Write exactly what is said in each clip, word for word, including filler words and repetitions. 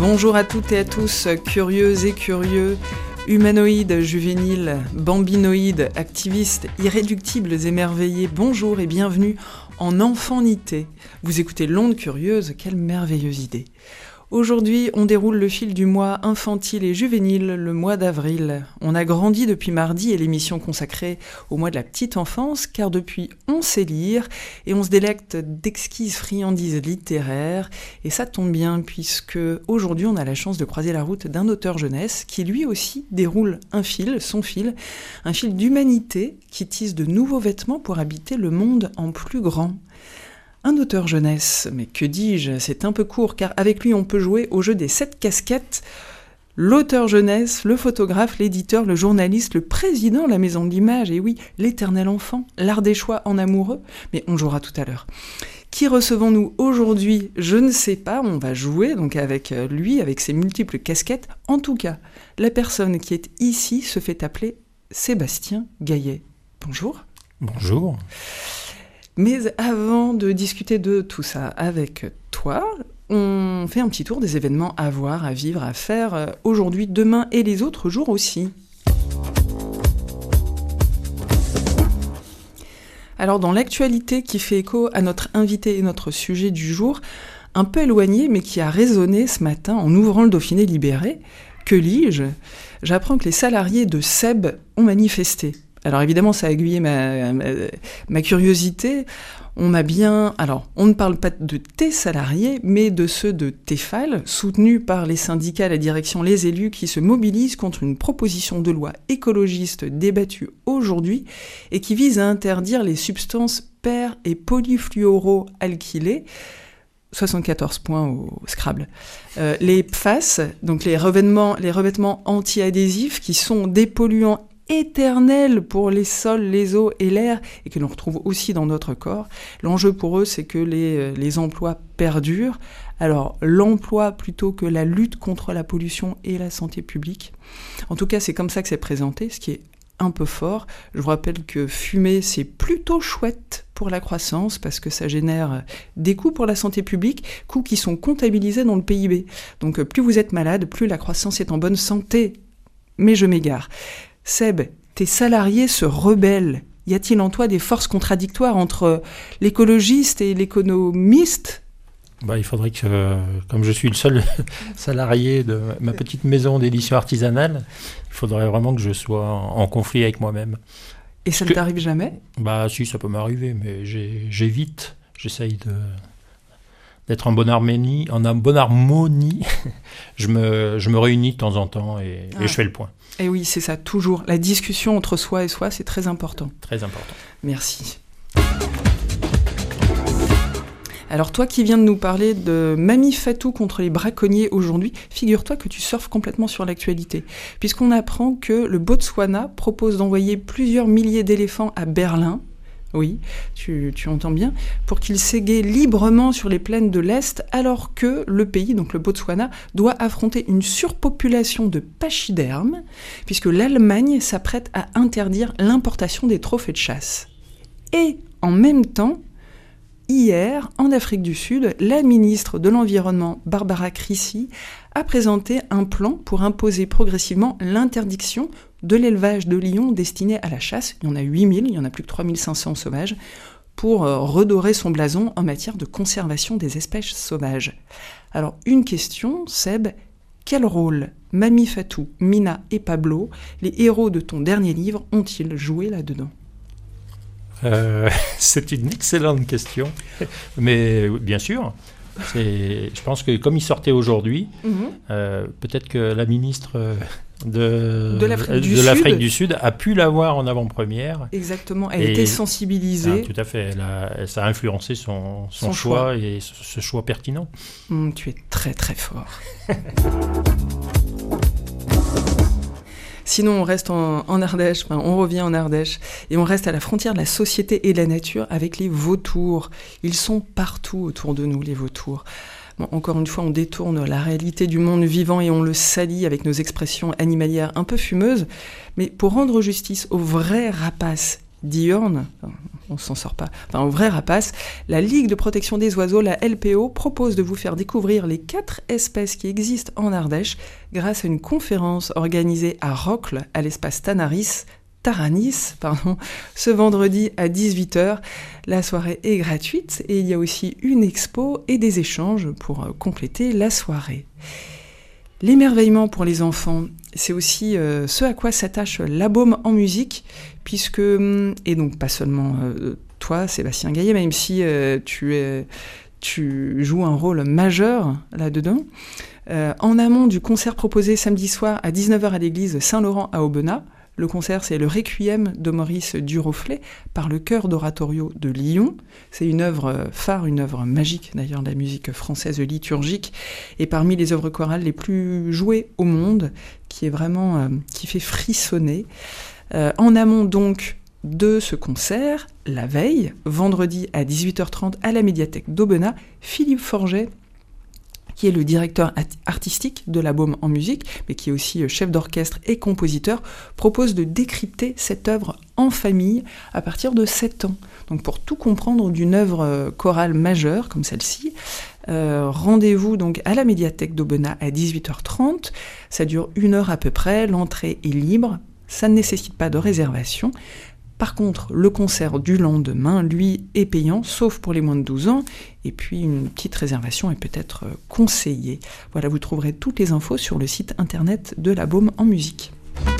Bonjour à toutes et à tous, curieuses et curieux, humanoïdes, juvéniles, bambinoïdes, activistes, irréductibles, émerveillés. Bonjour et bienvenue en Enfanité. Vous écoutez l'Onde Curieuse, quelle merveilleuse idée. Aujourd'hui, on déroule le fil du mois infantile et juvénile, le mois d'avril. On a grandi depuis mardi et l'émission consacrée au mois de la petite enfance, car depuis, on sait lire et on se délecte d'exquises friandises littéraires. Et ça tombe bien, puisque aujourd'hui, on a la chance de croiser la route d'un auteur jeunesse qui lui aussi déroule un fil, son fil, un fil d'humanité qui tisse de nouveaux vêtements pour habiter le monde en plus grand. Un auteur jeunesse, mais que dis-je, c'est un peu court, car avec lui on peut jouer au jeu des sept casquettes. L'auteur jeunesse, le photographe, l'éditeur, le journaliste, le président de la maison de l'image, et oui, l'éternel enfant, l'art des choix en amoureux, mais on jouera tout à l'heure. Qui recevons-nous aujourd'hui ? Je ne sais pas, on va jouer donc avec lui, avec ses multiples casquettes. En tout cas, la personne qui est ici se fait appeler Sébastien Gaillet. Bonjour. Bonjour. Mais avant de discuter de tout ça avec toi, on fait un petit tour des événements à voir, à vivre, à faire aujourd'hui, demain et les autres jours aussi. Alors dans l'actualité qui fait écho à notre invité et notre sujet du jour, un peu éloigné mais qui a résonné ce matin en ouvrant le Dauphiné libéré, que lis-je ? J'apprends que les salariés de Seb ont manifesté. Alors évidemment, ça a aiguillé ma, ma, ma curiosité. On m'a bien... Alors, on ne parle pas de tes salariés, mais de ceux de Tefal, soutenus par les syndicats, la direction, les élus, qui se mobilisent contre une proposition de loi écologiste débattue aujourd'hui et qui vise à interdire les substances per- et polyfluoroalkylées. soixante-quatorze points au Scrabble. Euh, les P F A S, donc les revêtements, les revêtements anti-adhésifs, qui sont des polluants éternel pour les sols, les eaux et l'air, et que l'on retrouve aussi dans notre corps. L'enjeu pour eux, c'est que les, les emplois perdurent. Alors, l'emploi plutôt que la lutte contre la pollution et la santé publique. En tout cas, c'est comme ça que c'est présenté, ce qui est un peu fort. Je vous rappelle que fumer, c'est plutôt chouette pour la croissance, parce que ça génère des coûts pour la santé publique, coûts qui sont comptabilisés dans le P I B. Donc, plus vous êtes malade, plus la croissance est en bonne santé. Mais je m'égare. Seb, tes salariés se rebellent. Y a-t-il en toi des forces contradictoires entre l'écologiste et l'économiste ? Bah, il faudrait que, euh, comme je suis le seul salarié de ma petite maison d'édition artisanale, il faudrait vraiment que je sois en, en conflit avec moi-même. Et ça que, ne t'arrive jamais ? Bah si, ça peut m'arriver, mais j'ai, j'évite. J'essaye de, d'être en bonne harmonie. En bonne harmonie. je, me, je me réunis de temps en temps et, ah. et je fais le point. Et oui, c'est ça, toujours. La discussion entre soi et soi, c'est très important. Très important. Merci. Alors toi qui viens de nous parler de Mamie Fatou contre les braconniers aujourd'hui, figure-toi que tu surfes complètement sur l'actualité, puisqu'on apprend que le Botswana propose d'envoyer plusieurs milliers d'éléphants à Berlin, oui, tu, tu entends bien, pour qu'ils s'égaient librement sur les plaines de l'Est, alors que le pays, donc le Botswana, doit affronter une surpopulation de pachydermes, puisque l'Allemagne s'apprête à interdire l'importation des trophées de chasse. Et en même temps, hier, en Afrique du Sud, la ministre de l'Environnement, Barbara Crissi, a présenté un plan pour imposer progressivement l'interdiction de l'élevage de lions destiné à la chasse. Il y en a huit mille, il y en a plus que trois mille cinq cents sauvages, pour euh, redorer son blason en matière de conservation des espèces sauvages. Alors, une question, Seb, quel rôle Mamie Fatou, Mina et Pablo, les héros de ton dernier livre, ont-ils joué là-dedans ? euh, C'est une excellente question, mais bien sûr. C'est, je pense que comme il sortait aujourd'hui, mm-hmm. euh, peut-être que la ministre de, de, l'Afrique, du de l'Afrique Sud. du Sud a pu l'avoir en avant-première. Exactement, elle était sensibilisée. Ah, tout à fait, elle a, ça a influencé son, son, son choix, choix et ce, ce choix pertinent. Mmh, tu es très très fort. Sinon, on reste en, en Ardèche, enfin, on revient en Ardèche, et on reste à la frontière de la société et de la nature avec les vautours. Ils sont partout autour de nous, les vautours. Bon, encore une fois, on détourne la réalité du monde vivant et on le salit avec nos expressions animalières un peu fumeuses. Mais pour rendre justice aux vrais rapaces d'Iorn, on s'en sort pas. Enfin, au vrai rapace, la Ligue de protection des oiseaux, la L P O, propose de vous faire découvrir les quatre espèces qui existent en Ardèche grâce à une conférence organisée à Rocles, à l'espace Tanaris, Taranis, pardon, ce vendredi à dix-huit heures. La soirée est gratuite et il y a aussi une expo et des échanges pour compléter la soirée. L'émerveillement pour les enfants, c'est aussi euh, ce à quoi s'attache la Baume en musique, puisque, et donc pas seulement euh, toi, Sébastien Gaillet, même si euh, tu, es, tu joues un rôle majeur là-dedans. Euh, en amont du concert proposé samedi soir à dix-neuf heures à l'église Saint-Laurent à Aubenas, le concert, c'est le Requiem de Maurice Duroflé par le Chœur d'Oratorio de Lyon. C'est une œuvre phare, une œuvre magique d'ailleurs de la musique française liturgique, et parmi les œuvres chorales les plus jouées au monde, qui est vraiment euh, qui fait frissonner. Euh, en amont donc de ce concert, la veille, vendredi à dix-huit heures trente à la médiathèque d'Aubenas, Philippe Forget, qui est le directeur artistique de la Baume en musique, mais qui est aussi chef d'orchestre et compositeur, propose de décrypter cette œuvre en famille à partir de sept ans. Donc pour tout comprendre d'une œuvre chorale majeure comme celle-ci, euh, rendez-vous donc à la médiathèque d'Aubenas à dix-huit heures trente. Ça dure une heure à peu près, l'entrée est libre, ça ne nécessite pas de réservation. Par contre, le concert du lendemain, lui, est payant, sauf pour les moins de douze ans, et puis une petite réservation est peut-être conseillée. Voilà, vous trouverez toutes les infos sur le site internet de la Baume en musique.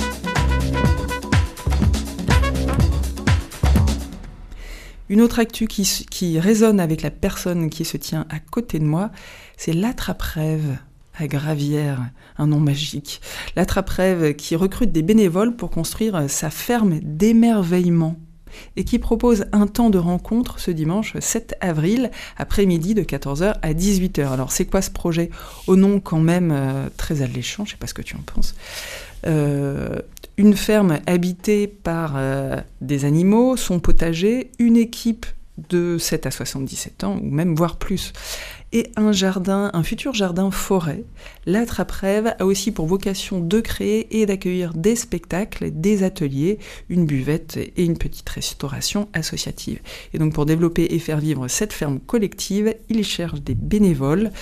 Une autre actu qui, qui résonne avec la personne qui se tient à côté de moi, c'est l'Attrape-Rêve à Gravières, un nom magique. L'Attrape-Rêve qui recrute des bénévoles pour construire sa ferme d'émerveillement et qui propose un temps de rencontre ce dimanche sept avril, après-midi de quatorze heures à dix-huit heures. Alors c'est quoi ce projet? Au nom quand même euh, très alléchant, je sais pas ce que tu en penses. Euh, une ferme habitée par euh, des animaux, son potager, une équipe de sept à soixante-dix-sept ans, ou même voire plus, et un jardin, un futur jardin forêt. L'Attrape-Rêve a aussi pour vocation de créer et d'accueillir des spectacles, des ateliers, une buvette et une petite restauration associative. Et donc pour développer et faire vivre cette ferme collective, il cherche des bénévoles.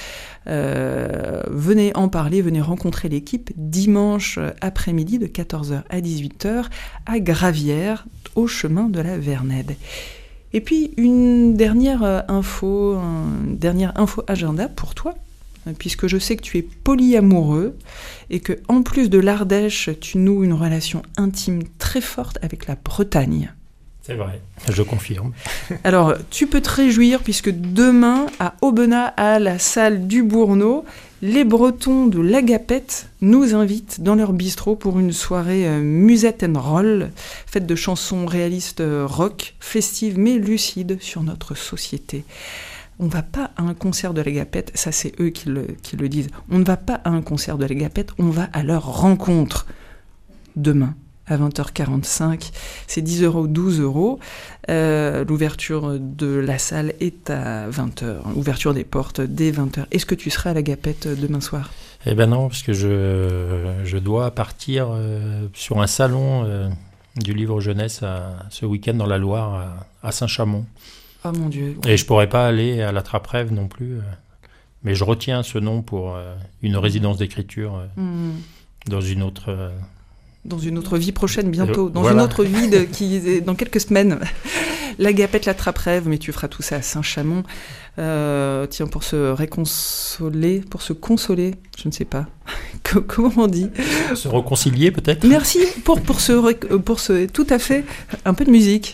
Euh, venez en parler, venez rencontrer l'équipe dimanche après-midi de quatorze heures à dix-huit heures à Gravières, au chemin de la Vernède. Et puis une dernière info, une dernière info agenda pour toi, puisque je sais que tu es polyamoureux et que en plus de l'Ardèche, tu noues une relation intime très forte avec la Bretagne. C'est vrai, je confirme. Alors, tu peux te réjouir puisque demain, à Aubenas, à la salle du Bourneau, les Bretons de l'Agapette nous invitent dans leur bistrot pour une soirée euh, musette and roll, faite de chansons réalistes euh, rock, festives mais lucides sur notre société. On ne va pas à un concert de l'Agapette, ça c'est eux qui le, qui le disent. On ne va pas à un concert de l'Agapette, on va à leur rencontre demain. À vingt heures quarante-cinq, c'est dix euros, douze euros. Euh, l'ouverture de la salle est à vingt heures. Ouverture des portes dès vingt heures. Est-ce que tu seras à l'Agapette demain soir? Eh ben non, parce que je, je dois partir euh, sur un salon euh, du livre jeunesse à, ce week-end dans la Loire, à, à Saint-Chamond. Oh mon Dieu. Et je pourrais pas aller à l'Attrape-Rêve non plus. Euh, mais je retiens ce nom pour euh, une résidence d'écriture euh, mmh. dans une autre... Euh, Dans une autre vie prochaine, bientôt. Euh, dans voilà. une autre vie de, qui, dans quelques semaines. L'Agapette, l'Attrape-Rêve, mais tu feras tout ça à Saint-Chamond. Euh, tiens, pour se réconsoler, pour se consoler, je ne sais pas. Comment on dit? Se réconcilier, peut-être? Merci pour, pour, ce, pour ce... Tout à fait. Un peu de musique.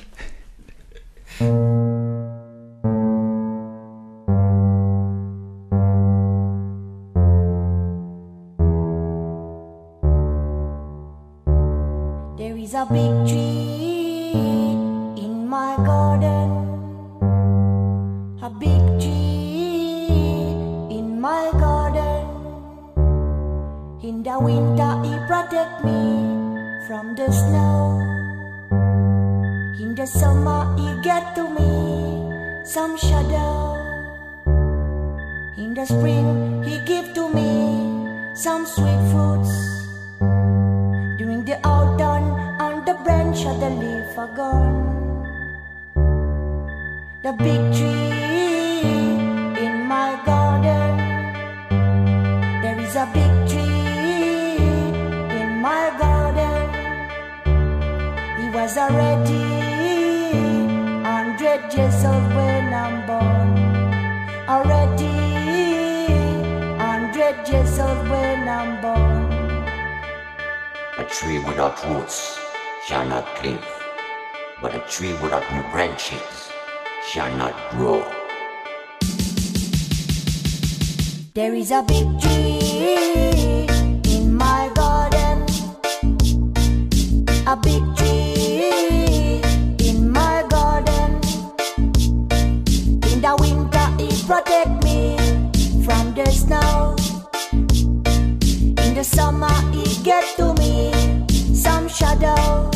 A big tree in my garden, a big tree in my garden. In the winter he protect me from the snow, in the summer he get to me some shadow, in the spring he give to me some sweet fruits, during the autumn the branch of the leaf are gone. the big tree in my garden. There is a big tree in my garden. He was already hundred years old when I'm born. Already hundred years old when I'm born. A tree without roots shall not live, but a tree without new branches shall not grow. There is a big tree in my garden, a big tree in my garden. In the winter it protect me from the snow. In the summer it get to me some shadow.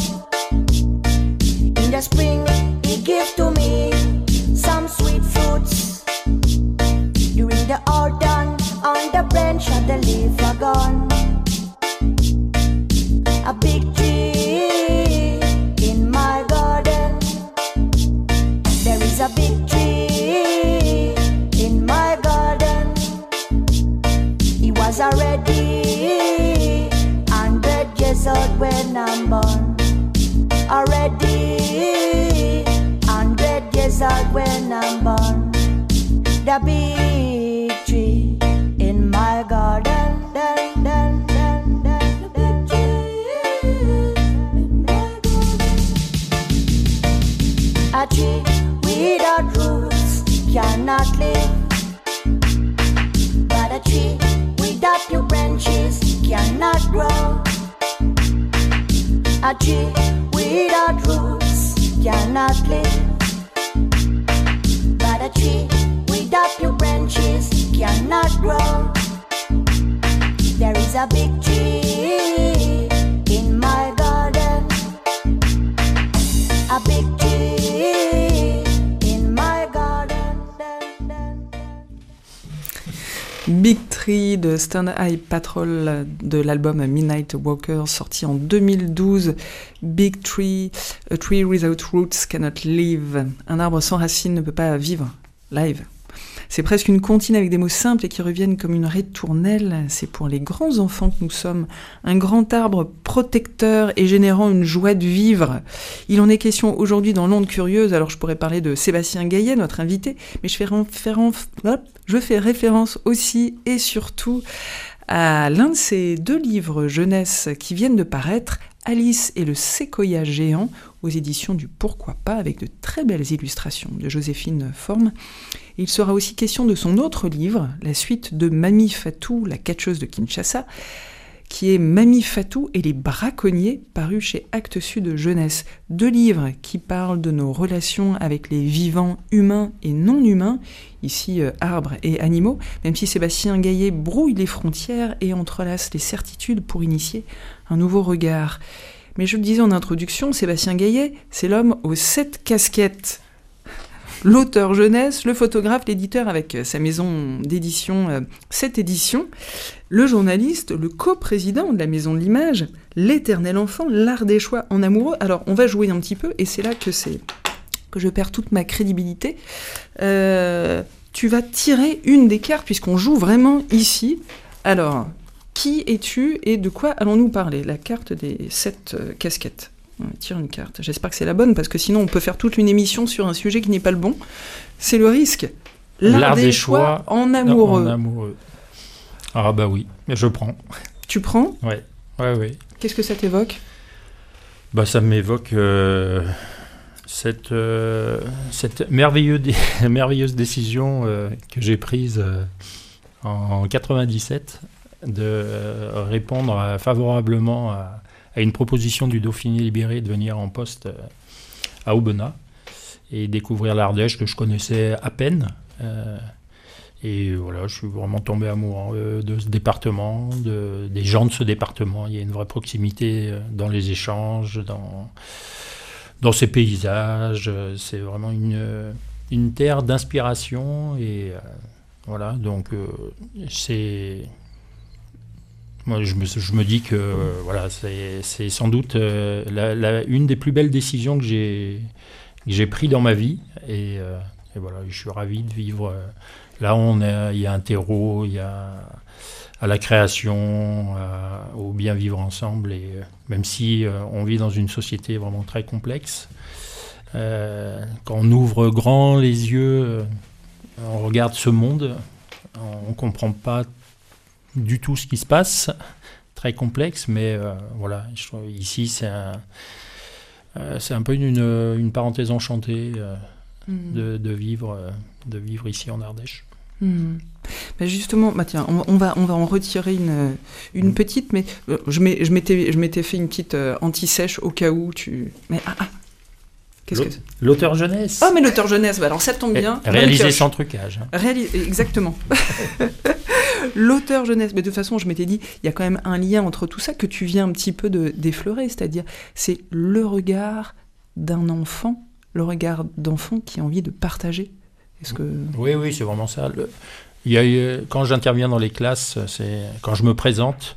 In the spring it give to me some sweet fruits. During the autumn on the branch of the leaf are gone. A big tree in my garden. There is a big tree in my garden. He was already hundred years old when I'm born. Already hundred years old when I'm born. The big tree in my garden. Dun, dun, dun, dun, the big tree in my garden. A tree without roots cannot live, but a tree without new branches cannot grow. A tree without roots cannot live, but a tree without new branches cannot grow. There is a big tree in my garden, a big tree in my garden. Dun, dun, dun. Big Tree de Stone Eye Patrol de l'album Midnight Walker sorti en deux mille douze. Big Tree, a tree without roots cannot live. Un arbre sans racines ne peut pas vivre. Live. C'est presque une comptine avec des mots simples et qui reviennent comme une ritournelle. C'est pour les grands enfants que nous sommes. Un grand arbre protecteur et générant une joie de vivre. Il en est question aujourd'hui dans l'Onde Curieuse. Alors je pourrais parler de Sébastien Gaillet, notre invité, mais je fais référence, je fais référence aussi et surtout à l'un de ces deux livres jeunesse qui viennent de paraître, Alice et le séquoia géant, aux éditions du Pourquoi pas, avec de très belles illustrations de Joséphine Forme. Il sera aussi question de son autre livre, la suite de Mamie Fatou, la catcheuse de Kinshasa, qui est Mamie Fatou et les braconniers, paru chez Actes Sud Jeunesse. Deux livres qui parlent de nos relations avec les vivants humains et non humains, ici euh, arbres et animaux, même si Sébastien Gaillet brouille les frontières et entrelace les certitudes pour initier un nouveau regard. Mais je le disais en introduction, Sébastien Gaillet, c'est l'homme aux sept casquettes. L'auteur jeunesse, le photographe, l'éditeur avec sa maison d'édition, euh, cette édition, le journaliste, le coprésident de la Maison de l'Image, l'éternel enfant, l'art des choix en amoureux. Alors, on va jouer un petit peu, et c'est là que, c'est, que je perds toute ma crédibilité. Euh, tu vas tirer une des cartes, puisqu'on joue vraiment ici. Alors, qui es-tu et de quoi allons-nous parler ? La carte des sept euh, casquettes. On tire une carte. J'espère que c'est la bonne, parce que sinon on peut faire toute une émission sur un sujet qui n'est pas le bon. C'est le risque. L'art, L'art des, des choix, choix en amoureux. En amoureux. Ah bah oui, mais je prends. Tu prends ? Ouais, ouais, ouais. Qu'est-ce que ça t'évoque ? Bah ça m'évoque euh, cette, euh, cette merveilleuse, dé- merveilleuse décision euh, que j'ai prise euh, en quatre-vingt-dix-sept de euh, répondre à, favorablement à à une proposition du Dauphiné libéré de venir en poste à Aubenas et découvrir l'Ardèche que je connaissais à peine. Euh, et voilà, je suis vraiment tombé amoureux de ce département, de, des gens de ce département. Il y a une vraie proximité dans les échanges, dans, dans ces paysages. C'est vraiment une, une terre d'inspiration. Et euh, voilà, donc euh, c'est... Moi, je me, je me dis que euh, voilà, c'est, c'est sans doute euh, la, la, une des plus belles décisions que j'ai, que j'ai prises dans ma vie. Et, euh, et voilà, je suis ravi de vivre. Euh, là, on est, il y a un terreau, il y a à la création, à, au bien vivre ensemble. Et euh, même si euh, on vit dans une société vraiment très complexe, euh, quand on ouvre grand les yeux, euh, on regarde ce monde, on ne comprend pas du tout ce qui se passe, très complexe, mais euh, voilà, je trouve, ici c'est un, euh, c'est un peu une, une parenthèse enchantée euh, mmh. de, de, vivre, euh, de vivre ici en Ardèche. Mmh. Ben justement, bah tiens, on, on, va, on va en retirer une, une mmh. petite, mais euh, je, m'ai, je, m'étais, je m'étais fait une petite euh, anti-sèche au cas où tu... Mais ah, ah. Qu'est-ce L'au- que c'est ? L'auteur jeunesse. Ah, mais l'auteur jeunesse, bah alors ça tombe bien. Réalisé sans trucage. Hein. Réalis- Exactement. L'auteur jeunesse, mais de toute façon, je m'étais dit, il y a quand même un lien entre tout ça que tu viens un petit peu de, d'effleurer, c'est-à-dire, c'est le regard d'un enfant, le regard d'enfant qui a envie de partager. Est-ce que... Oui, oui, c'est vraiment ça. Le, il y a, quand j'interviens dans les classes, c'est, quand je me présente,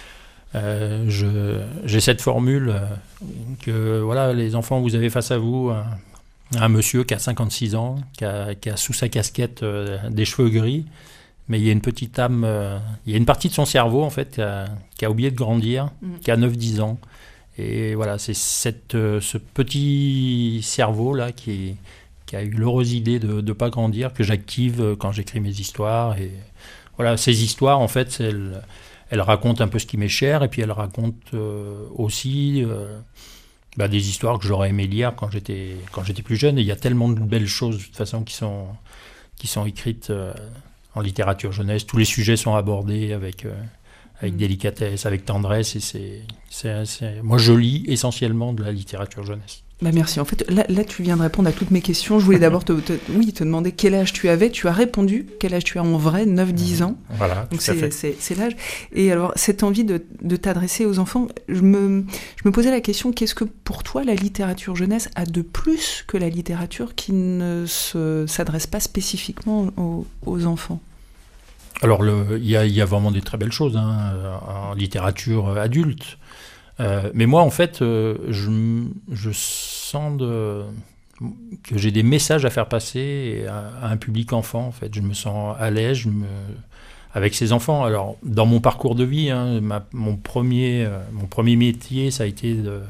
euh, je, j'ai cette formule euh, que, voilà, les enfants, vous avez face à vous un, un monsieur qui a cinquante-six ans, qui a, qui a sous sa casquette euh, des cheveux gris, mais il y a une petite âme, euh, il y a une partie de son cerveau, en fait, qui a, qui a oublié de grandir, mmh. qui a neuf dix ans. Et voilà, c'est cette, euh, ce petit cerveau-là qui, qui a eu l'heureuse idée de ne pas grandir, que j'active quand j'écris mes histoires. Et voilà, ces histoires, en fait, elles, elles racontent un peu ce qui m'est cher, et puis elles racontent euh, aussi euh, bah, des histoires que j'aurais aimé lire quand j'étais, quand j'étais plus jeune. Et il y a tellement de belles choses, de toute façon, qui sont, qui sont écrites euh, en littérature jeunesse. Tous les sujets sont abordés avec... Euh, avec délicatesse, avec tendresse, et c'est, c'est, c'est... moi je lis essentiellement de la littérature jeunesse. Bah merci. En fait, là, là, tu viens de répondre à toutes mes questions. Je voulais d'abord te, te, oui, te demander quel âge tu avais. Tu as répondu quel âge tu as en vrai, neuf dix ans. Voilà, donc tout c'est, à fait. c'est, c'est l'âge. Et alors, cette envie de, de t'adresser aux enfants, je me, je me posais la question, qu'est-ce que pour toi la littérature jeunesse a de plus que la littérature qui ne se, s'adresse pas spécifiquement aux, aux enfants ? Alors, il y, y a vraiment des très belles choses hein, en littérature adulte. Euh, mais moi, en fait, euh, je, je sens de, que j'ai des messages à faire passer à, à un public enfant. En fait, je me sens à l'aise je me, avec ces enfants. Alors, dans mon parcours de vie, hein, ma, mon, premier, euh, mon premier métier, ça a été de,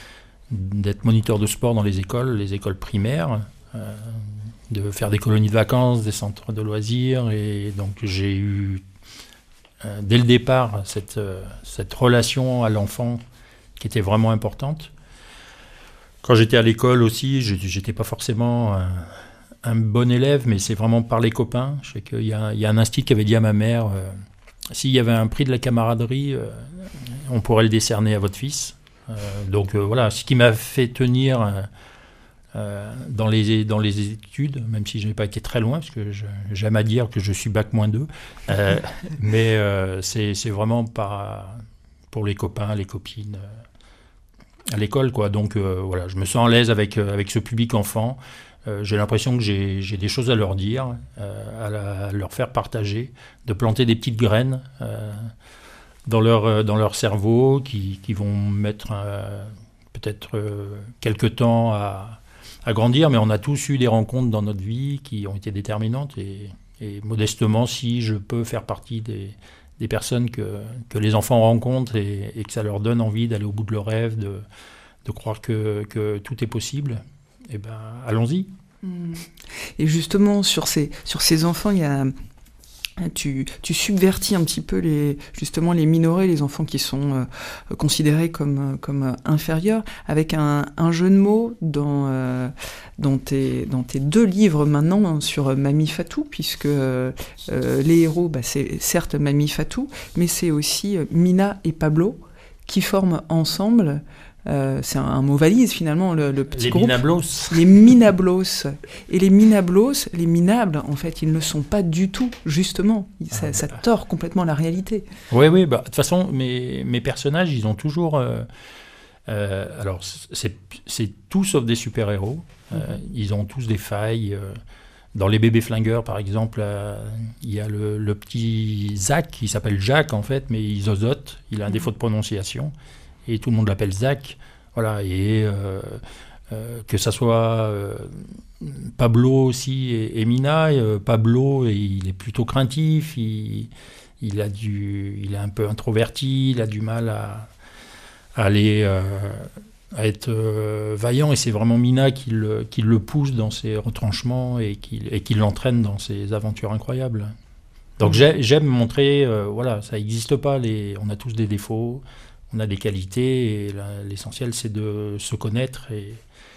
d'être moniteur de sport dans les écoles, les écoles primaires. Euh, de faire des colonies de vacances, des centres de loisirs, et donc j'ai eu euh, dès le départ cette, euh, cette relation à l'enfant qui était vraiment importante. Quand j'étais à l'école aussi, je n'étais pas forcément un, un bon élève, mais c'est vraiment par les copains. Je sais qu'il y a, il y a un institut qui avait dit à ma mère, euh, s'il y avait un prix de la camaraderie, euh, on pourrait le décerner à votre fils. Euh, donc euh, voilà, ce qui m'a fait tenir... Euh, Euh, dans, les, dans les études, même si je n'ai pas été très loin, parce que je, j'aime à dire que je suis bac moins deux, euh, mais euh, c'est, c'est vraiment par, pour les copains, les copines, euh, à l'école, quoi. Donc euh, voilà, je me sens à l'aise avec, euh, avec ce public enfant. Euh, j'ai l'impression que j'ai, j'ai des choses à leur dire, euh, à, la, à leur faire partager, de planter des petites graines euh, dans, leur, dans leur cerveau qui, qui vont mettre euh, peut-être euh, quelques temps à à grandir, mais on a tous eu des rencontres dans notre vie qui ont été déterminantes, et, et modestement, si je peux faire partie des, des personnes que, que les enfants rencontrent et, et que ça leur donne envie d'aller au bout de leurs rêves, de, de croire que, que tout est possible, eh ben, allons-y. Et justement, sur ces, sur ces enfants, il y a... Tu, tu subvertis un petit peu les, justement les minorés, les enfants qui sont euh, considérés comme, comme inférieurs, avec un, un jeu de mots dans, euh, dans, tes, dans tes deux livres maintenant hein, sur Mamie Fatou, puisque euh, les héros, bah, c'est certes Mamie Fatou, mais c'est aussi Mina et Pablo qui forment ensemble. Euh, c'est un, un mot valise finalement, le, le petit les groupe. Minablos. Les Minablos. Et les Minablos, les minables, en fait, ils ne le sont pas du tout, justement. Ça, ah, ça bah. tord complètement la réalité. Oui, oui, bah, de toute façon, mes, mes personnages, ils ont toujours... Euh, euh, alors, c'est, c'est tout sauf des super-héros. Euh, mm-hmm. Ils ont tous des failles. Euh, dans Les Bébés Flingueurs, par exemple, euh, il y a le, le petit Zach, qui s'appelle Jacques, en fait, mais il zozote, il a un mm-hmm. défaut de prononciation. Et tout le monde l'appelle Zach, voilà, et euh, euh, que ça soit euh, Pablo aussi et, et Mina. Euh, Pablo, il est plutôt craintif, il, il, a du, il est un peu introverti, il a du mal à, à aller... Euh, à être euh, vaillant, et c'est vraiment Mina qui le, qui le pousse dans ses retranchements et qui, et qui l'entraîne dans ses aventures incroyables. Donc mmh. j'aime montrer, euh, voilà, ça n'existe pas, les, on a tous des défauts, on a des qualités, et la, l'essentiel c'est de se connaître, et,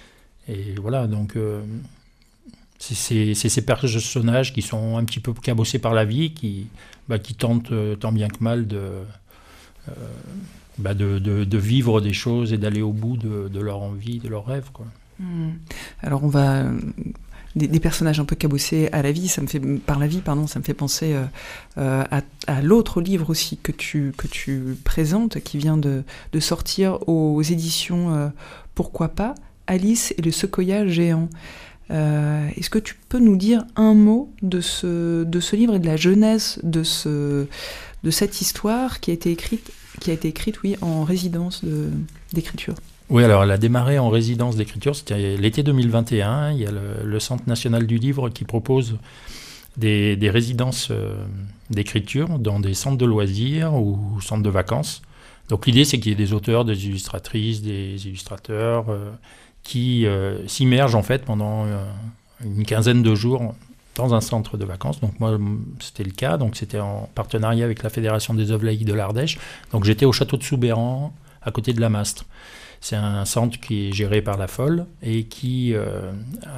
et voilà, donc euh, c'est, c'est, c'est ces personnages qui sont un petit peu cabossés par la vie, qui, bah, qui tentent euh, tant bien que mal de... Euh, Bah de, de, de vivre des choses et d'aller au bout de, de leur envie, de leurs rêves, quoi. Mmh. Alors on va des, des personnages un peu cabossés à la vie, ça me fait par la vie, pardon, ça me fait penser euh, euh, à, à l'autre livre aussi que tu que tu présentes, qui vient de, de sortir aux éditions euh, Pourquoi pas, Alice et le séquoia géant. Euh, est-ce que tu peux nous dire un mot de ce de ce livre et de la jeunesse de ce de cette histoire qui a été écrite qui a été écrite, oui, en résidence de, d'écriture? Oui, alors elle a démarré en résidence d'écriture, c'était l'été deux mille vingt et un. Il y a le, le Centre national du livre qui propose des, des résidences euh, d'écriture dans des centres de loisirs ou centres de vacances. Donc l'idée, c'est qu'il y ait des auteurs, des illustratrices, des illustrateurs euh, qui euh, s'immergent en fait pendant euh, une quinzaine de jours dans un centre de vacances. Donc moi, c'était le cas. Donc c'était en partenariat avec la Fédération des œuvres laïques de l'Ardèche. Donc j'étais au château de Soubeyran, à côté de la Mastre. C'est un centre qui est géré par la Folle et qui euh,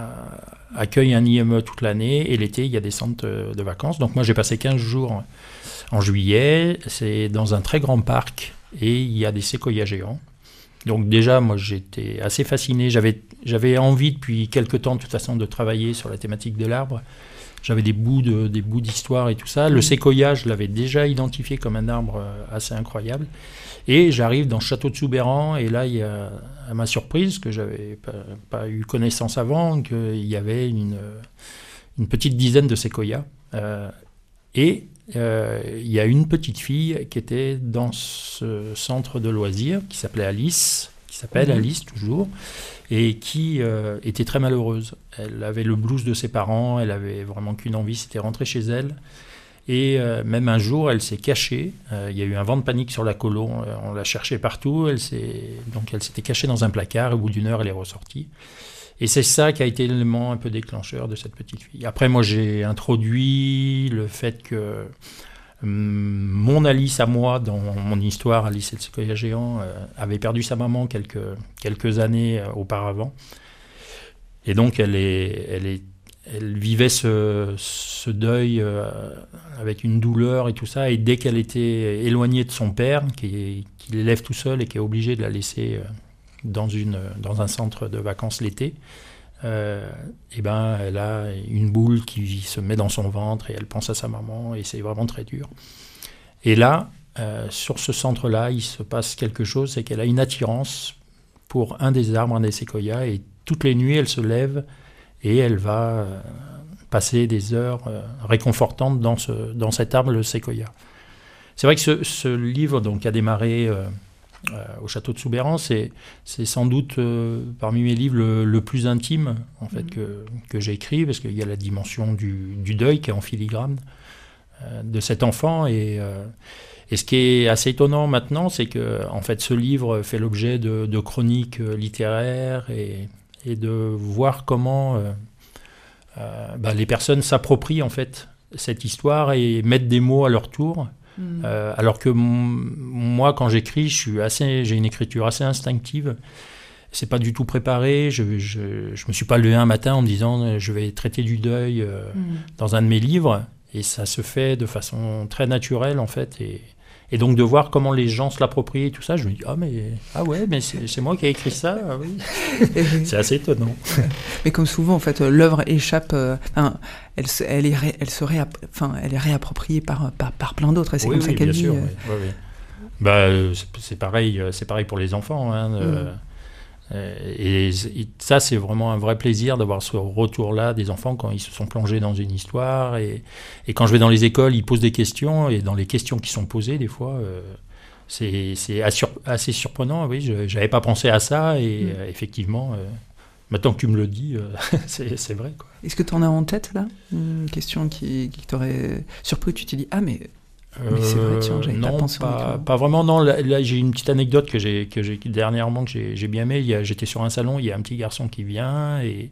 a, accueille un I M E toute l'année. Et l'été, il y a des centres de vacances. Donc moi, j'ai passé quinze jours en juillet. C'est dans un très grand parc et il y a des séquoias géants. Donc déjà, moi, j'étais assez fasciné. J'avais, j'avais envie depuis quelques temps, de toute façon, de travailler sur la thématique de l'arbre. J'avais des bouts, de, des bouts d'histoire et tout ça. Le séquoia, je l'avais déjà identifié comme un arbre assez incroyable. Et j'arrive dans le château de Soubeyran, et là, il y a, à ma surprise, que je n'avais pas, pas eu connaissance avant, qu'il y avait une, une petite dizaine de séquoias. Euh, et euh, il y a une petite fille qui était dans ce centre de loisirs, qui s'appelait Alice, qui s'appelle mmh. Alice toujours, et qui euh, était très malheureuse. Elle avait le blues de ses parents, elle avait vraiment qu'une envie, c'était rentrer chez elle. Et euh, même un jour, elle s'est cachée. Euh, il y a eu un vent de panique sur la colo, euh, on l'a cherchée partout. Elle s'est... Donc elle s'était cachée dans un placard, et au bout d'une heure, elle est ressortie. Et c'est ça qui a été l'élément un peu déclencheur de cette petite fille. Après, moi, j'ai introduit le fait que hum, mon Alice à moi, dans mon histoire, Alice et le séquoia géant, euh, avait perdu sa maman quelques, quelques années euh, auparavant. Et donc, elle, est, elle, est, elle vivait ce, ce deuil euh, avec une douleur et tout ça. Et dès qu'elle était éloignée de son père, qui, qui l'élève tout seul et qui est obligé de la laisser... Euh, Dans, une, dans un centre de vacances l'été, euh, et ben, elle a une boule qui se met dans son ventre et elle pense à sa maman et c'est vraiment très dur. Et là, euh, sur ce centre-là, il se passe quelque chose, c'est qu'elle a une attirance pour un des arbres, un des séquoias, et toutes les nuits, elle se lève et elle va euh, passer des heures euh, réconfortantes dans, ce, dans cet arbre, le séquoia. C'est vrai que ce, ce livre donc, a démarré... Euh, Euh, au château de Soubeyran, c'est, c'est sans doute euh, parmi mes livres le, le plus intime en fait, mmh. que, que j'ai écrit, parce qu'il y a la dimension du, du deuil qui est en filigrane euh, de cet enfant. Et, euh, et ce qui est assez étonnant maintenant, c'est que en fait, ce livre fait l'objet de, de chroniques littéraires et, et de voir comment euh, euh, bah, les personnes s'approprient en fait, cette histoire et mettent des mots à leur tour. Mmh. Euh, alors que m- moi, quand j'écris, je suis assez, j'ai une écriture assez instinctive. C'est pas du tout préparé. Je, je, je me suis pas levé un matin en me disant je vais traiter du deuil euh, mmh. dans un de mes livres. Et ça se fait de façon très naturelle en fait. Et, et donc de voir comment les gens se l'approprient et tout ça, je me dis ah mais ah ouais mais c'est, c'est moi qui ai écrit ça. Ah oui. C'est assez étonnant. Mais comme souvent en fait, l'œuvre échappe. Euh, enfin, elle se, elle est, ré, elle se réapp, enfin, elle est réappropriée par, par, par plein d'autres. Et c'est oui, comme oui, ça qu'elle bien dit. Sûr, euh... oui, oui, oui. Bah, c'est, c'est pareil, c'est pareil pour les enfants. Hein, mm. euh, et, et ça, c'est vraiment un vrai plaisir d'avoir ce retour-là des enfants quand ils se sont plongés dans une histoire. Et, et quand je vais dans les écoles, ils posent des questions. Et dans les questions qui sont posées, des fois, euh, c'est, c'est assur- assez surprenant. Oui, je n'avais pas pensé à ça. Et mm. euh, effectivement, euh, maintenant que tu me le dis, euh, c'est, c'est vrai, quoi. Est-ce que tu en as en tête, là ? Une question qui, qui t'aurait surpris, tu t'es dit « Ah, mais, mais c'est vrai, tiens, j'avais Euh, pas non, pensé pas, honnêtement. pas vraiment. Non, là, là, j'ai une petite anecdote que j'ai, que j'ai dernièrement que j'ai, j'ai bien aimée. Il y a, j'étais sur un salon, il y a un petit garçon qui vient et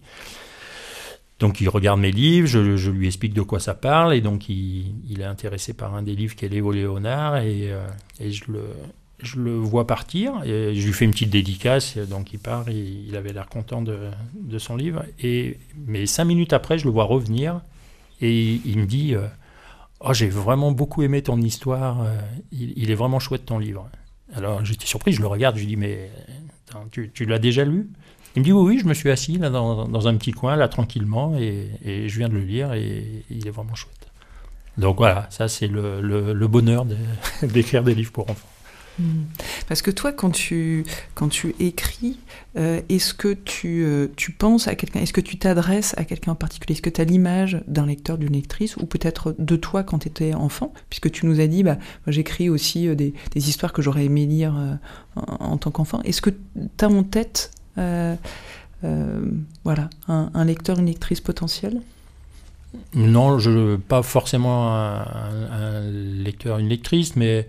donc il regarde mes livres, je, je lui explique de quoi ça parle et donc il, il est intéressé par un des livres qui est Léo Léonard et, euh, et je le je le vois partir et je lui fais une petite dédicace, donc il part, il, il avait l'air content de, de son livre et mais cinq minutes après je le vois revenir et il me dit euh, oh, j'ai vraiment beaucoup aimé ton histoire, euh, il, il est vraiment chouette ton livre. Alors j'étais surpris, je le regarde, je lui dis mais attends, tu, tu l'as déjà lu ? Il me dit oui, oui, je me suis assis là, dans, dans un petit coin, là, tranquillement, et, et je viens de le lire, et il est vraiment chouette. Donc voilà, ça c'est le, le, le bonheur de, d'écrire des livres pour enfants. Mmh. Parce que toi, quand tu, quand tu écris, euh, est-ce que tu, euh, tu penses à quelqu'un ? Est-ce que tu t'adresses à quelqu'un en particulier ? Est-ce que tu as l'image d'un lecteur, d'une lectrice, ou peut-être de toi quand tu étais enfant ? Puisque tu nous as dit, bah, moi, j'écris aussi euh, des, des histoires que j'aurais aimé lire euh, en, en tant qu'enfant. Est-ce que tu as en tête Euh, euh, voilà, un, un lecteur, une lectrice potentielle ? Non, je pas forcément un, un, un lecteur, une lectrice, mais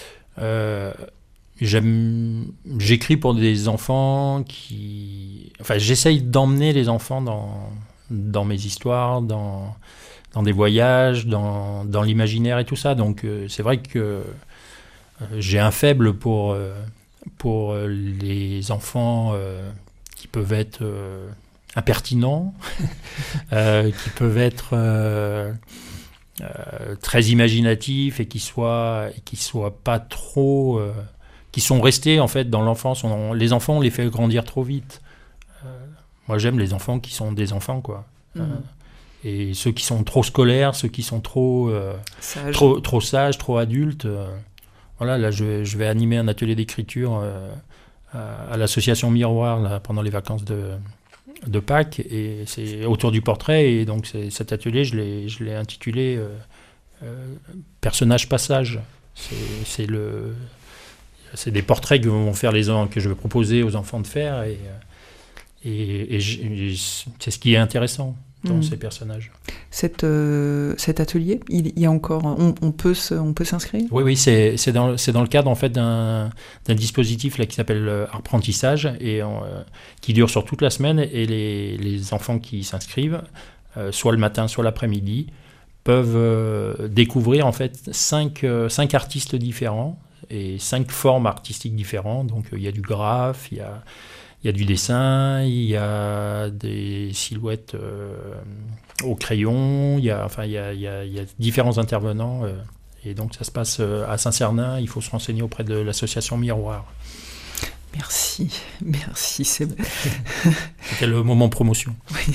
euh, j'aime, j'écris pour des enfants qui... Enfin, j'essaye d'emmener les enfants dans, dans mes histoires, dans, dans des voyages, dans, dans l'imaginaire et tout ça. Donc, euh, c'est vrai que euh, j'ai un faible pour... Euh, pour les enfants euh, qui peuvent être euh, impertinents, euh, qui peuvent être euh, euh, très imaginatifs et qui soient, et qui soient pas trop, euh, qui sont restés en fait dans l'enfance. On, les enfants, on les fait grandir trop vite. Euh, moi, j'aime les enfants qui sont des enfants, quoi. Mmh. Euh, et ceux qui sont trop scolaires, ceux qui sont trop, euh, Sage. trop, trop sages, trop adultes. Euh, Voilà, là, je, je vais animer un atelier d'écriture euh, à, à l'association Miroir là, pendant les vacances de, de Pâques, et c'est autour du portrait, et donc c'est, cet atelier, je l'ai, je l'ai intitulé euh, euh, Personnage Passage. C'est, c'est, le, c'est des portraits que, vont faire les, que je vais proposer aux enfants de faire, et, et, et, et c'est ce qui est intéressant dans mmh. ces personnages. Cette, euh, cet atelier, il, il y a encore, on, on, peut, se, on peut s'inscrire ? Oui, oui, c'est, c'est, dans, c'est dans le cadre en fait, d'un, d'un dispositif là, qui s'appelle Apprentissage, et, euh, qui dure sur toute la semaine, et les, les enfants qui s'inscrivent, euh, soit le matin, soit l'après-midi, peuvent euh, découvrir en fait cinq, euh, cinq artistes différents, et cinq formes artistiques différentes. Donc il euh, y a du graphe, il y a... Il y a du dessin, il y a des silhouettes euh, au crayon, il y a, enfin, il y a, il y a, il y a différents intervenants. Euh, et donc, ça se passe à Saint-Cernin. Il faut se renseigner auprès de l'association Miroir. Merci, merci. C'est... C'était le moment promotion. Oui.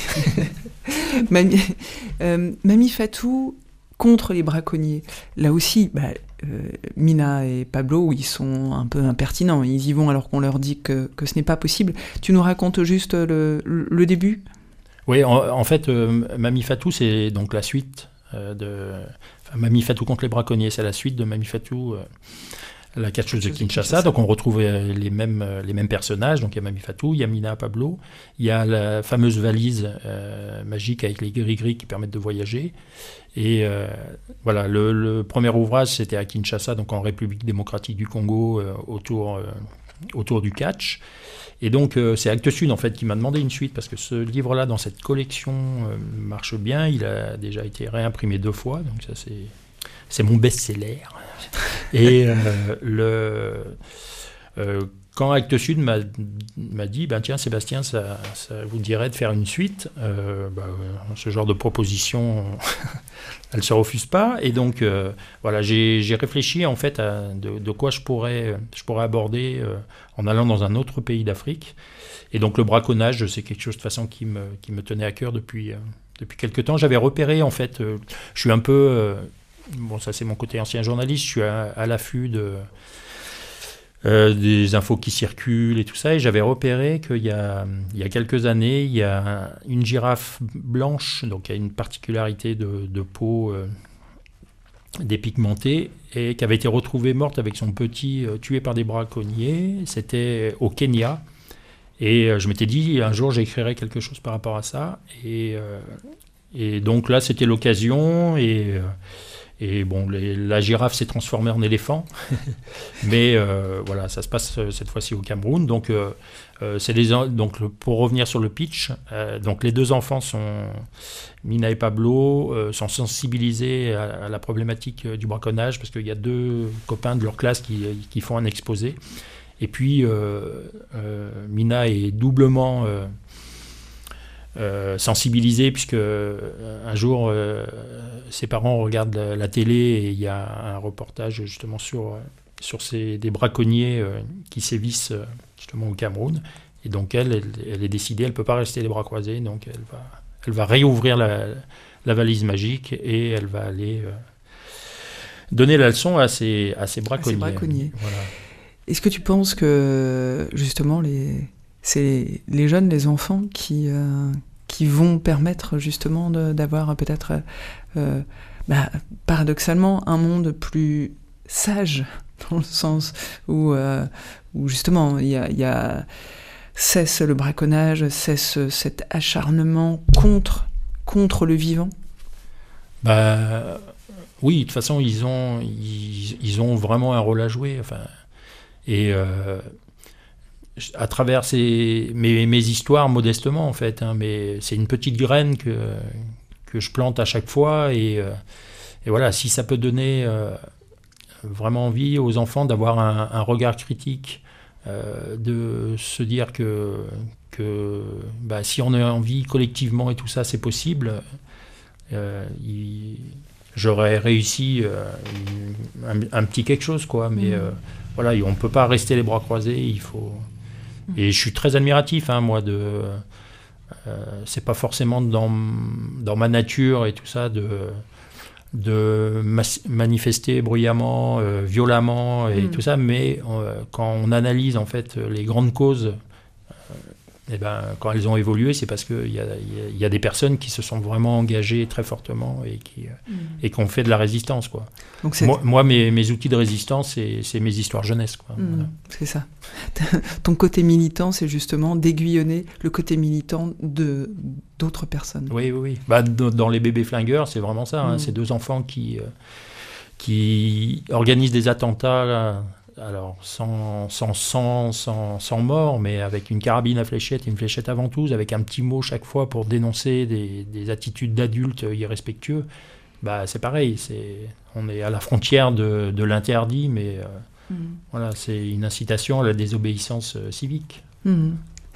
Mamie, euh, Mamie Fatou contre les braconniers. Là aussi, bah, euh, Mina et Pablo, ils sont un peu impertinents. Ils y vont alors qu'on leur dit que, que ce n'est pas possible. Tu nous racontes juste le, le début ? Oui, en, en fait, euh, Mamie Fatou, c'est donc la suite euh, de... Enfin, Mamie Fatou contre les braconniers, c'est la suite de Mamie Fatou, euh, la catcheuse de Kinshasa. Donc on retrouve euh, les, mêmes, euh, les mêmes personnages. Donc il y a Mamie Fatou, il y a Mina, Pablo, il y a la fameuse valise euh, magique avec les gris-gris qui permettent de voyager. Et euh, voilà, le, le premier ouvrage, c'était à Kinshasa, donc en République démocratique du Congo, euh, autour, euh, autour du catch. Et donc, euh, c'est Actes Sud, en fait, qui m'a demandé une suite, parce que ce livre-là, dans cette collection, euh, marche bien. Il a déjà été réimprimé deux fois, donc ça, c'est, c'est mon best-seller. Et euh, le... Euh, quand Actes Sud m'a, m'a dit, ben tiens Sébastien, ça, ça vous dirait de faire une suite, euh, ben, ce genre de proposition, elle ne se refuse pas. Et donc, euh, voilà, j'ai, j'ai réfléchi en fait à de, de quoi je pourrais, je pourrais aborder euh, en allant dans un autre pays d'Afrique. Et donc, le braconnage, c'est quelque chose de façon qui me, qui me tenait à cœur depuis, euh, depuis quelque temps. J'avais repéré, en fait, euh, je suis un peu, euh, bon, ça c'est mon côté ancien journaliste, je suis à, à l'affût de... Euh, des infos qui circulent et tout ça, et j'avais repéré qu'il y a, il y a quelques années, il y a une girafe blanche, donc qui a une particularité de, de peau euh, dépigmentée, et qui avait été retrouvée morte avec son petit, euh, tué par des braconniers. C'était au Kenya, Et euh, je m'étais dit, un jour, j'écrirai quelque chose par rapport à ça. Et, euh, et donc là, c'était l'occasion. Et, euh, et bon, les, la girafe s'est transformée en éléphant. Mais euh, voilà, ça se passe euh, cette fois-ci au Cameroun. Donc, euh, euh, c'est les, donc le, pour revenir sur le pitch, euh, donc les deux enfants sont, Mina et Pablo, euh, sont sensibilisés à, à la problématique euh, du braconnage, parce qu'il y a deux copains de leur classe qui, qui font un exposé. Et puis, euh, euh, Mina est doublement euh, euh, sensibilisée, puisque euh, un jour, euh, ses parents regardent la, la télé et il y a un reportage justement sur, sur ces, des braconniers euh, qui sévissent euh, justement au Cameroun. Et donc, elle, elle, elle est décidée, elle ne peut pas rester les bras croisés, donc elle va, elle va réouvrir la, la valise magique et elle va aller euh, donner la leçon à ces, à ces braconniers. À ces braconniers. Voilà. Est-ce que tu penses que, justement, les, c'est les jeunes, les enfants qui, euh, qui vont permettre, justement, de, d'avoir peut-être, euh, bah, paradoxalement, un monde plus sage, dans le sens où, euh, où justement, il y a, y a cesse le braconnage, cesse cet acharnement contre, contre le vivant? Bah, oui, de toute façon, ils ont, ils, ils ont vraiment un rôle à jouer, enfin... Et euh, à travers ces, mes, mes histoires, modestement en fait, hein, mais c'est une petite graine que, que je plante à chaque fois. Et, euh, et voilà, si ça peut donner euh, vraiment envie aux enfants d'avoir un, un regard critique, euh, de se dire que, que bah, si on a envie collectivement et tout ça, c'est possible, euh, il, j'aurais réussi euh, un, un petit quelque chose, quoi. Mais... Mmh. Euh, Voilà, on ne peut pas rester les bras croisés, il faut... Et je suis très admiratif, hein, moi, de... Euh, c'est pas forcément dans, dans ma nature et tout ça de, de mas- manifester bruyamment, euh, violemment et mmh. tout ça, mais euh, quand on analyse, en fait, les grandes causes, euh, eh ben, quand elles ont évolué, c'est parce qu'il y a, y a des personnes qui se sont vraiment engagées très fortement et qui, mmh. et qui ont fait de la résistance, quoi. Donc c'est... Moi, moi mes, mes outils de résistance, c'est, c'est mes histoires jeunesse, quoi. Mmh, voilà. C'est ça. Ton côté militant, c'est justement d'aiguillonner le côté militant de, d'autres personnes. Oui, oui, oui. Bah, dans les bébés flingueurs, c'est vraiment ça. Hein. Mmh. C'est deux enfants qui, euh, qui organisent des attentats, là, alors sans, sans, sans, sans, sans mort, mais avec une carabine à fléchette et une fléchette à ventouse, avec un petit mot chaque fois pour dénoncer des, des attitudes d'adultes irrespectueux. Bah, c'est pareil, c'est, on est à la frontière de, de l'interdit, mais euh, mmh. voilà, c'est une incitation à la désobéissance euh, civique. Mmh.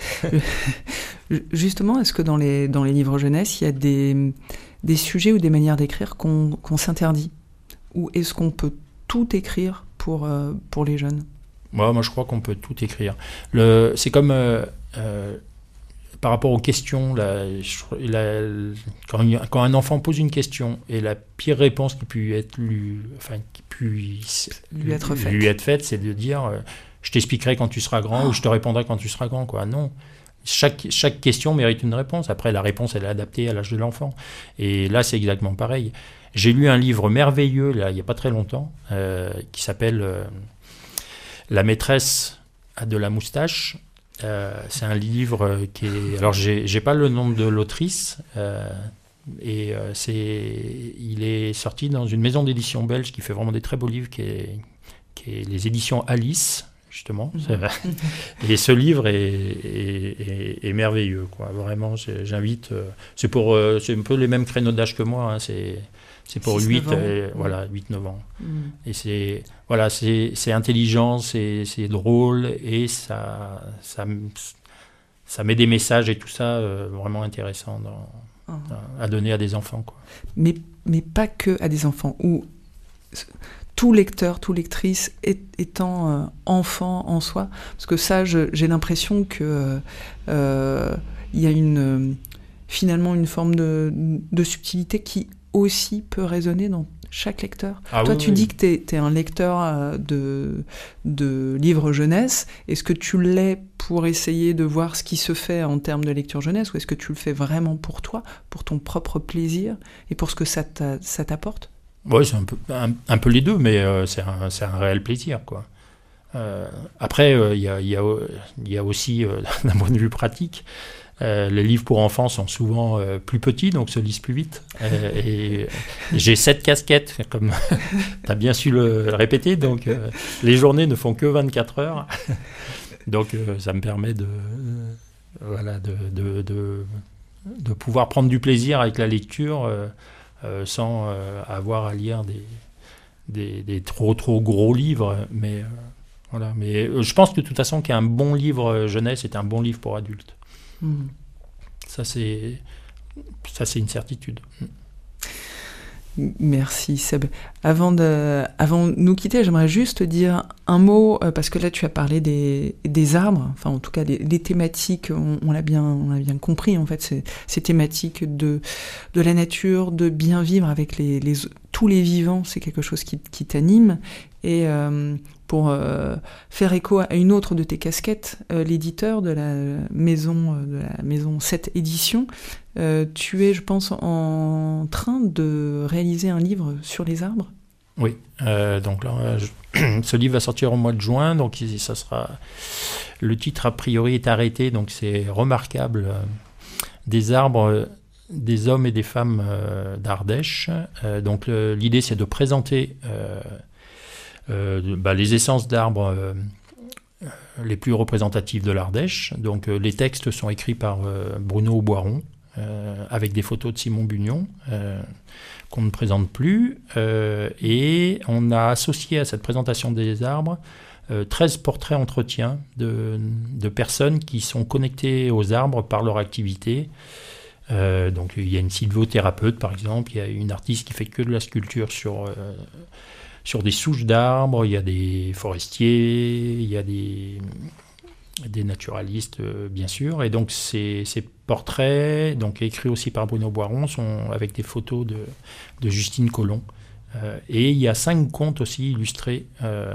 Justement, est-ce que dans les, dans les livres jeunesse, il y a des, des sujets ou des manières d'écrire qu'on, qu'on s'interdit? Ou est-ce qu'on peut tout écrire pour, euh, pour les jeunes? Moi, moi, je crois qu'on peut tout écrire. Le, c'est comme... Euh, euh, par rapport aux questions, la, la, quand, quand un enfant pose une question et la pire réponse qui peut être lui, enfin, qui puisse lui être faite, lui être faite, c'est de dire euh, je t'expliquerai quand tu seras grand, oh. ou je te répondrai quand tu seras grand, quoi. Non, chaque, chaque question mérite une réponse. Après, la réponse, elle est adaptée à l'âge de l'enfant. Et là, c'est exactement pareil. J'ai lu un livre merveilleux, là, il n'y a pas très longtemps, euh, qui s'appelle euh, La maîtresse de la moustache. Euh, c'est un livre qui est... Alors, j'ai, j'ai pas le nom de l'autrice, euh, et euh, c'est... il est sorti dans une maison d'édition belge qui fait vraiment des très beaux livres, qui est, qui est les éditions Alice, justement. Et ce livre est, est, est, est merveilleux, quoi. Vraiment, j'invite... C'est, pour, c'est un peu les mêmes créneaux d'âge que moi, hein. c'est... C'est pour huit, euh, voilà, huit neuf ans. Mmh. Et c'est, voilà, c'est, c'est intelligent, c'est, c'est drôle, et ça, ça, ça met des messages et tout ça euh, vraiment intéressants dans, oh. à, à donner à des enfants, quoi. Mais, mais pas que à des enfants, ou tout lecteur, tout lectrice est, étant euh, enfant en soi. Parce que ça, je, j'ai l'impression que euh, il y a une, finalement une forme de, de subtilité qui aussi peut résonner dans chaque lecteur. Ah, Toi, oui, tu oui. dis que tu es un lecteur euh, de, de livres jeunesse. Est-ce que tu l'es pour essayer de voir ce qui se fait en termes de lecture jeunesse, ou est-ce que tu le fais vraiment pour toi, pour ton propre plaisir et pour ce que ça, t'a, ça t'apporte? Oui, c'est un peu, un, un peu les deux, mais euh, c'est, un, c'est un réel plaisir, quoi. Euh, après, il euh, y, y, y a aussi, euh, d'un point de vue pratique, euh, les livres pour enfants sont souvent euh, plus petits, donc se lisent plus vite. Euh, et, et j'ai sept casquettes, comme tu as bien su le répéter, donc euh, les journées ne font que vingt-quatre heures. Donc euh, ça me permet de, euh, voilà, de, de, de, de pouvoir prendre du plaisir avec la lecture euh, euh, sans euh, avoir à lire des, des, des trop, trop gros livres. Mais... Euh, Voilà, mais je pense que de toute façon qu'un bon livre jeunesse est un bon livre pour adultes. Mmh. Ça, c'est, ça, c'est une certitude. Merci Seb. Avant de, avant de nous quitter, j'aimerais juste dire un mot, euh, parce que là tu as parlé des, des arbres, enfin en tout cas les, les thématiques, on, on, l'a bien, on l'a bien compris en fait, ces, ces thématiques de, de la nature, de bien vivre avec les, les, tous les vivants, c'est quelque chose qui, qui t'anime. Et euh, pour euh, faire écho à une autre de tes casquettes, euh, l'éditeur de la maison, euh, de la maison sept éditions, euh, tu es, je pense, en train de réaliser un livre sur les arbres. Oui, euh, donc là, je, ce livre va sortir au mois de juin, donc ça sera, le titre a priori est arrêté, donc c'est remarquable, euh, des arbres, euh, des hommes et des femmes euh, d'Ardèche. Euh, donc euh, l'idée c'est de présenter euh, Euh, bah, les essences d'arbres euh, les plus représentatives de l'Ardèche. Donc euh, les textes sont écrits par euh, Bruno Boiron, euh, avec des photos de Simon Bugnon, euh, qu'on ne présente plus. Euh, et on a associé à cette présentation des arbres euh, treize portraits entretiens de, de personnes qui sont connectées aux arbres par leur activité. Euh, donc il y a une sylvothérapeute par exemple, il y a une artiste qui fait que de la sculpture sur... Euh, sur des souches d'arbres, il y a des forestiers, il y a des, des naturalistes, euh, bien sûr. Et donc, ces, ces portraits, donc écrits aussi par Bruno Boiron, sont avec des photos de, de Justine Collomb. Euh, et il y a cinq contes aussi illustrés euh,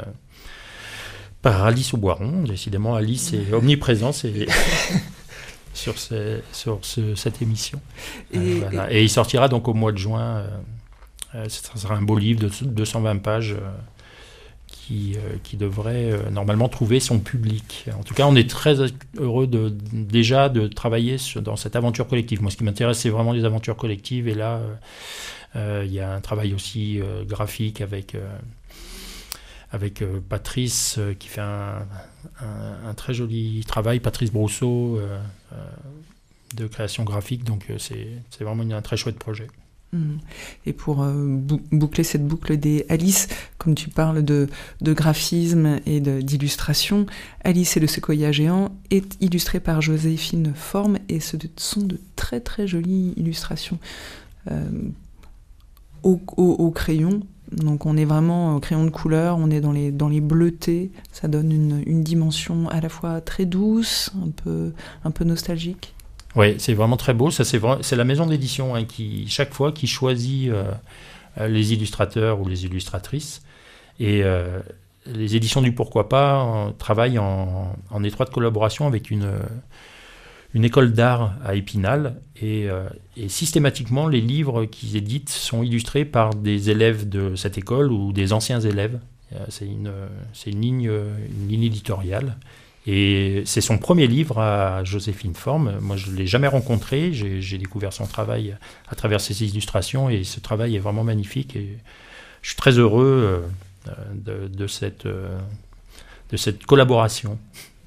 par Alice Auboiron. Décidément, Alice est omniprésente c'est sur, ces, sur ce, cette émission. Et, euh, voilà. et il sortira donc au mois de juin... Euh, Ça sera un beau livre de deux cent vingt pages euh, qui, euh, qui devrait euh, normalement trouver son public. En tout cas, on est très heureux de, déjà de travailler sur, dans cette aventure collective. Moi, ce qui m'intéresse, c'est vraiment les aventures collectives. Et là, il euh, euh, y a un travail aussi euh, graphique avec, euh, avec euh, Patrice euh, qui fait un, un, un très joli travail, Patrice Brousseau, euh, euh, de création graphique. Donc, euh, c'est, c'est vraiment une, un très chouette projet. Et pour euh, boucler cette boucle des Alice, comme tu parles de, de graphisme et de, d'illustration, Alice et le séquoia géant est illustré par Joséphine Forme et ce sont de très très jolies illustrations euh, au, au, au crayon. Donc on est vraiment au crayon de couleur, on est dans les, dans les bleutés, ça donne une, une dimension à la fois très douce, un peu, un peu nostalgique. Oui, c'est vraiment très beau. Ça, c'est, vraiment, c'est la maison d'édition hein, qui, chaque fois, qui choisit euh, les illustrateurs ou les illustratrices. Et euh, les éditions du Pourquoi Pas euh, travaillent en, en étroite collaboration avec une, une école d'art à Épinal. Et, euh, et systématiquement, les livres qu'ils éditent sont illustrés par des élèves de cette école ou des anciens élèves. C'est une, c'est une ligne, une ligne éditoriale. Et c'est son premier livre à Joséphine Forme. Moi, je ne l'ai jamais rencontré. J'ai, j'ai découvert son travail à travers ses illustrations et ce travail est vraiment magnifique. Et je suis très heureux de, de, cette, de cette collaboration.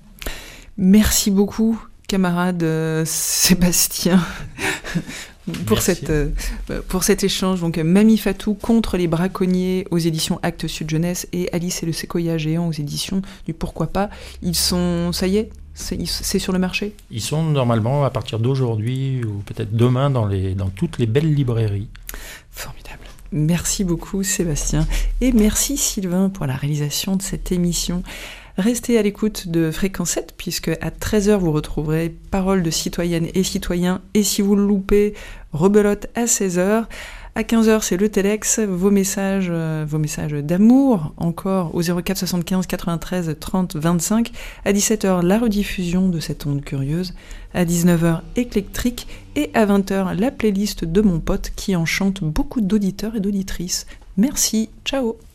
Merci beaucoup, camarade euh, Sébastien, pour, cette, euh, pour cet échange. Donc, Mamie Fatou contre les braconniers aux éditions Actes Sud Jeunesse et Alice et le séquoia géant aux éditions du Pourquoi Pas. Ils sont, ça y est, c'est, c'est sur le marché ? Ils sont normalement à partir d'aujourd'hui ou peut-être demain dans, les, dans toutes les belles librairies. Formidable. Merci beaucoup Sébastien et merci Sylvain pour la réalisation de cette émission. Restez à l'écoute de Fréquence sept, puisque à treize heures, vous retrouverez Paroles de citoyennes et citoyens. Et si vous le loupez, rebelote à seize heures. À quinze heures, c'est le Telex, vos messages, euh, vos messages d'amour, encore au zéro quatre soixante-quinze quatre-vingt-treize trente vingt-cinq. À dix-sept heures, la rediffusion de cette onde curieuse. À dix-neuf heures, Éclectrique. Et à vingt heures, la playlist de mon pote qui enchante beaucoup d'auditeurs et d'auditrices. Merci, ciao.